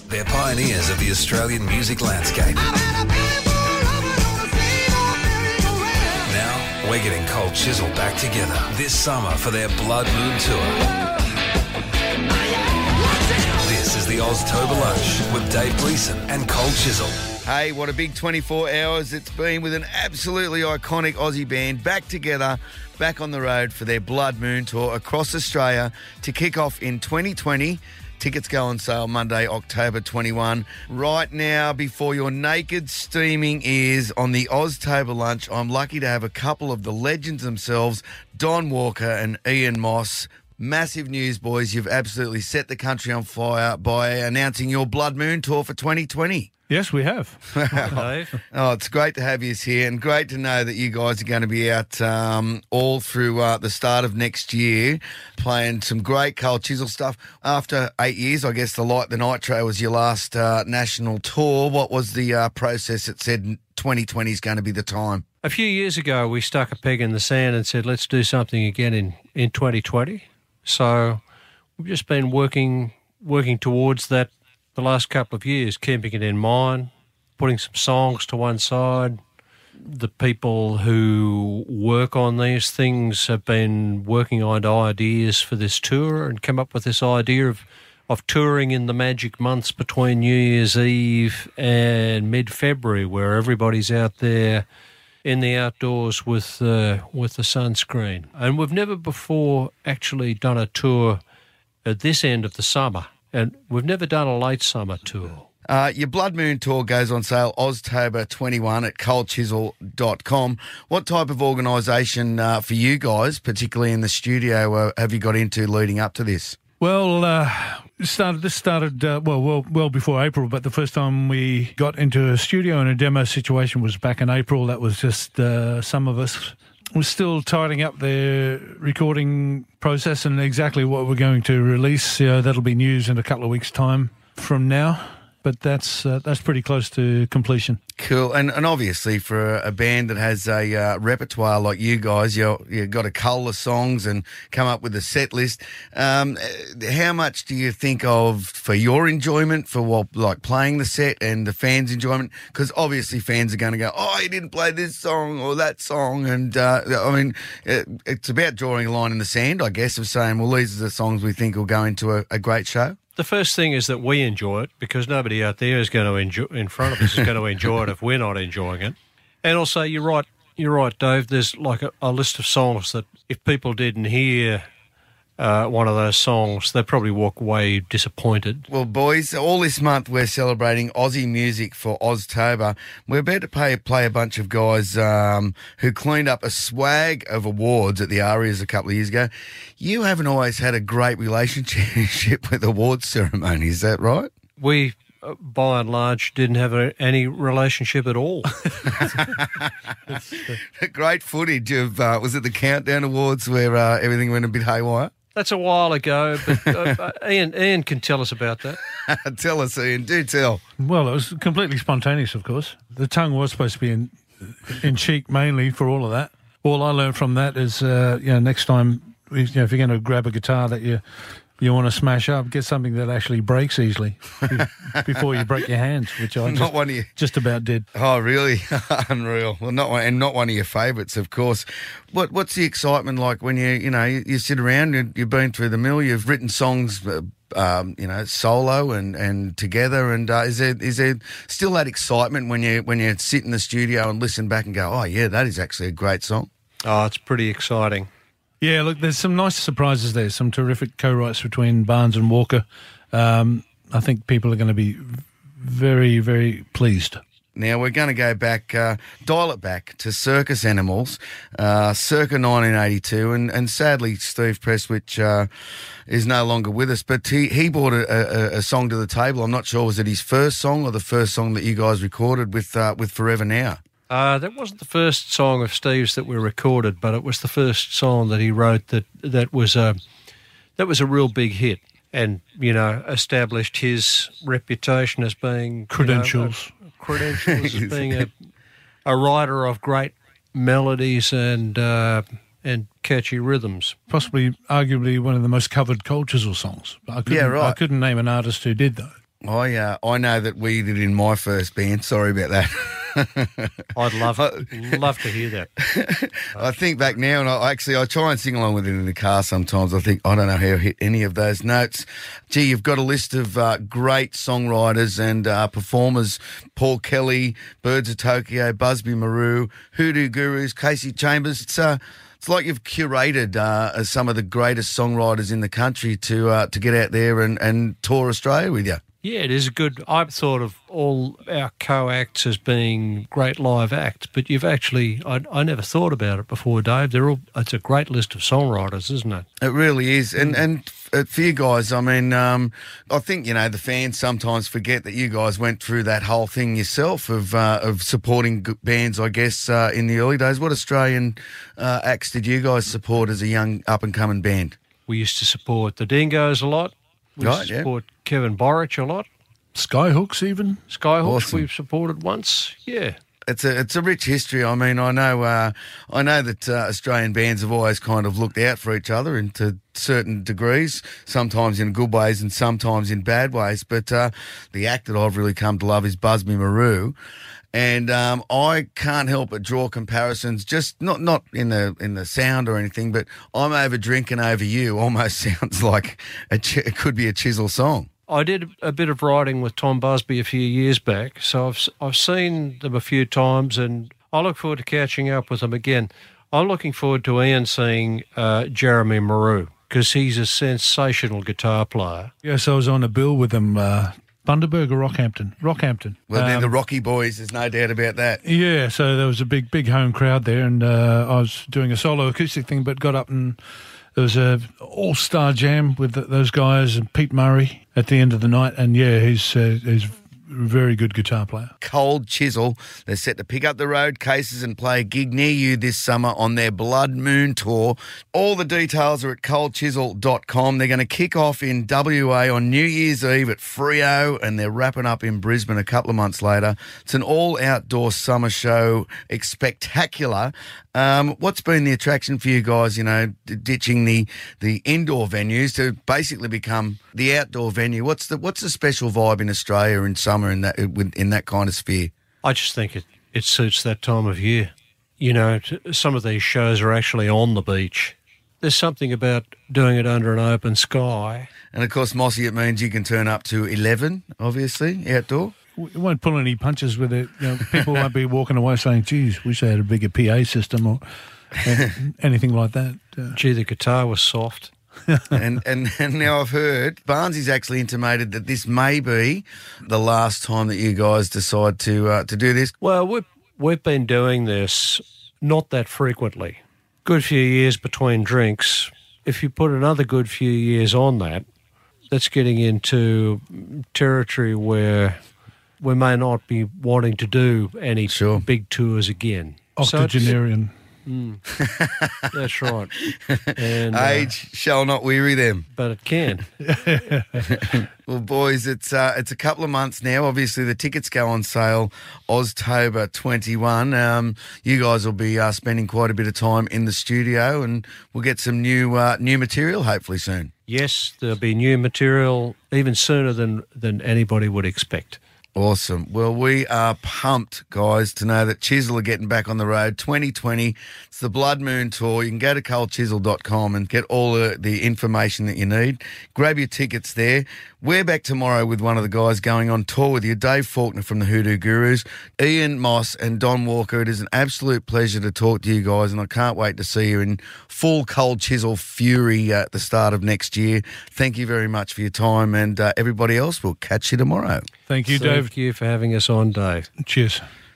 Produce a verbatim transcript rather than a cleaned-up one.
They're pioneers of the Australian music landscape. Now, we're getting Cold Chisel back together this summer for their Blood Moon Tour. This is the Oztober Lunch with Dave Gleeson and Cold Chisel. Hey, what a big twenty-four hours it's been with an absolutely iconic Aussie band back together, back on the road for their Blood Moon Tour across Australia to kick off in twenty twenty. Tickets go on sale Monday, October twenty-first. Right now, before your naked steaming ears on the Oztober Lunch, I'm lucky to have a couple of the legends themselves, Don Walker and Ian Moss. Massive news, boys. You've absolutely set the country on fire by announcing your Blood Moon Tour for twenty twenty. Yes, we have. Oh, it's great to have you here and great to know that you guys are going to be out um, all through uh, the start of next year playing some great Cold Chisel stuff. After eight years, I guess the Light the Nitro was your last uh, national tour. What was the uh, process that said twenty twenty is going to be the time? A few years ago, we stuck a peg in the sand and said, let's do something again in, in twenty twenty. So we've just been working working towards that the last couple of years, keeping it in mind, putting some songs to one side. The people who work on these things have been working on ideas for this tour and come up with this idea of, of touring in the magic months between New Year's Eve and mid-February, where everybody's out there in the outdoors with uh, with the sunscreen. And we've never before actually done a tour at this end of the summer, and we've never done a late summer tour. Uh, your Blood Moon Tour goes on sale Oztober twenty-first at cold chisel dot com. What type of organisation uh, for you guys, particularly in the studio, uh, have you got into leading up to this? Well, uh, started, this started, uh, well, well well before April, but the first time we got into a studio and a demo situation was back in April. That was just uh, some of us were still tidying up their recording process and exactly what we're going to release. Uh, that'll be news in a couple of weeks' time from now. But that's uh, that's pretty close to completion. Cool. And and obviously for a, a band that has a uh, repertoire like you guys, you you've got to cull the songs and come up with a set list. Um, how much do you think of for your enjoyment, for what, like playing the set and the fans' enjoyment? Because obviously fans are going to go, oh, you didn't play this song or that song. And, uh, I mean, it, it's about drawing a line in the sand, I guess, of saying, well, these are the songs we think will go into a, a great show. The first thing is that we enjoy it, because nobody out there is going to enjoy, in front of us is going to enjoy it if we're not enjoying it. And also, you're right, you're right, Dave. There's like a, a list of songs that if people didn't hear uh, one of those songs, they'd probably walk away disappointed. Well, boys, all this month we're celebrating Aussie music for Oztober. We're about to play, play a bunch of guys um, who cleaned up a swag of awards at the Arias a couple of years ago. You haven't always had a great relationship with awards ceremonies, is that right? We, uh, by and large, didn't have a, any relationship at all. Great footage of, uh, was it the Countdown Awards where uh, everything went a bit haywire? That's a while ago, but uh, uh, Ian, Ian can tell us about that. Tell us, Ian. Do tell. Well, it was completely spontaneous, of course. The tongue was supposed to be in, in cheek mainly for all of that. All I learned from that is, uh, you know, next time, you know, if you're going to grab a guitar that you you want to smash up, get something that actually breaks easily before you break your hands, which I just, not one of you. just about did. Oh, really? Unreal. Well, not one, and not one of your favourites, of course. What What's the excitement like when you you know you, you sit around, you, you've been through the mill, you've written songs, uh, um, you know, solo and, and together, and uh, is there is there still that excitement when you when you sit in the studio and listen back and go, oh yeah, that is actually a great song? Oh, it's pretty exciting. Yeah, look, there's some nice surprises there, some terrific co-writes between Barnes and Walker. Um, I think people are going to be very, very pleased. Now, we're going to go back, uh, dial it back to Circus Animals, uh, circa nineteen eighty-two, and, and sadly, Steve Prestwich uh, is no longer with us, but he, he brought a, a, a song to the table. I'm not sure, was it his first song or the first song that you guys recorded with uh, with Forever Now? Uh, that wasn't the first song of Steve's that we recorded, but it was the first song that he wrote that that was a that was a real big hit, and you know established his reputation as being credentials, you know, a, credentials as being a a writer of great melodies and uh, and catchy rhythms. Possibly, arguably, one of the most covered Cold Chisel songs. I yeah, right. I couldn't name an artist who did though. I uh, I know that we did in my first band. Sorry about that. I'd love love to hear that. I think back now, and I actually I try and sing along with it in the car sometimes. I think I don't know how to hit any of those notes. Gee, you've got a list of uh, great songwriters and uh, performers: Paul Kelly, Birds of Tokyo, Busby Marou, Hoodoo Gurus, Casey Chambers. It's uh, It's like you've curated uh, some of the greatest songwriters in the country to uh, to get out there and, and tour Australia with you. Yeah, it is a good. I've thought of all our co-acts as being great live acts, but you've actually, I, I never thought about it before, Dave. They're all. It's a great list of songwriters, isn't it? It really is. And and for you guys, I mean, um, I think, you know, the fans sometimes forget that you guys went through that whole thing yourself of uh, of supporting g- bands, I guess, uh, in the early days. What Australian uh, acts did you guys support as a young up-and-coming band? We used to support the Dingoes a lot. We Right, used to yeah. support Kevin Borich a lot. Skyhooks even. Skyhawks Awesome. we've supported once. Yeah. It's a it's a rich history. I mean, I know uh, I know that uh, Australian bands have always kind of looked out for each other and to certain degrees, sometimes in good ways and sometimes in bad ways. But uh, the act that I've really come to love is Busby Marou. And um, I can't help but draw comparisons, just not not in the in the sound or anything, but I'm over drinking over you almost sounds like a ch- it could be a Chisel song. I did a bit of writing with Tom Busby a few years back, so I've I've seen them a few times, and I look forward to catching up with them again. I'm looking forward to Ian seeing uh, Jeremy Marou, because he's a sensational guitar player. Yes, I was on a bill with them, uh, Bundaberg or Rockhampton? Rockhampton. Well, they're Um, the Rocky Boys, there's no doubt about that. Yeah, so there was a big, big home crowd there, and uh, I was doing a solo acoustic thing, but got up and there was a all-star jam with th those guys and Pete Murray at the end of the night, and yeah, he's uh, he's a very good guitar player. Cold Chisel, they're set to pick up the road cases and play a gig near you this summer on their Blood Moon tour. All the details are at cold chisel dot com. They're going to kick off in W A on New Year's Eve at Freo, and they're wrapping up in Brisbane a couple of months later. It's an all-outdoor summer show. It's spectacular. Um, what's been the attraction for you guys, you know, d- ditching the, the indoor venues to basically become the outdoor venue? What's the what's the special vibe in Australia in summer in that in that kind of sphere? I just think it, it suits that time of year. You know, t- some of these shows are actually on the beach. There's something about doing it under an open sky. And of course, Mossy, it means you can turn up to eleven, obviously, outdoor. We won't pull any punches with it. You know, people won't be walking away saying, geez, wish they had a bigger P A system or uh, anything like that. Uh, Gee, the guitar was soft. and, and and now I've heard Barnsley's actually intimated that this may be the last time that you guys decide to uh, to do this. Well, we've, we've been doing this not that frequently. Good few years between drinks. If you put another good few years on that, that's getting into territory where we may not be wanting to do any Sure. big tours again. So it's- octogenarian. that's right. And, uh, Age shall not weary them. but it can. Well, boys, it's uh, it's a couple of months now. Obviously, the tickets go on sale Oztober twenty-one. Um, you guys will be uh, spending quite a bit of time in the studio, and we'll get some new uh, new material hopefully soon. Yes, there'll be new material even sooner than, than anybody would expect. Awesome. Well, we are pumped, guys, to know that Chisel are getting back on the road. twenty twenty, it's the Blood Moon Tour. You can go to cold chisel dot com and get all the, the information that you need. Grab your tickets there. We're back tomorrow with one of the guys going on tour with you, Dave Faulkner from the Hoodoo Gurus, Ian Moss and Don Walker. It is an absolute pleasure to talk to you guys, and I can't wait to see you in full Cold Chisel fury at the start of next year. Thank you very much for your time, and uh, everybody else, we'll catch you tomorrow. Thank you, Dave. Thank you for having us on, Dave. Cheers.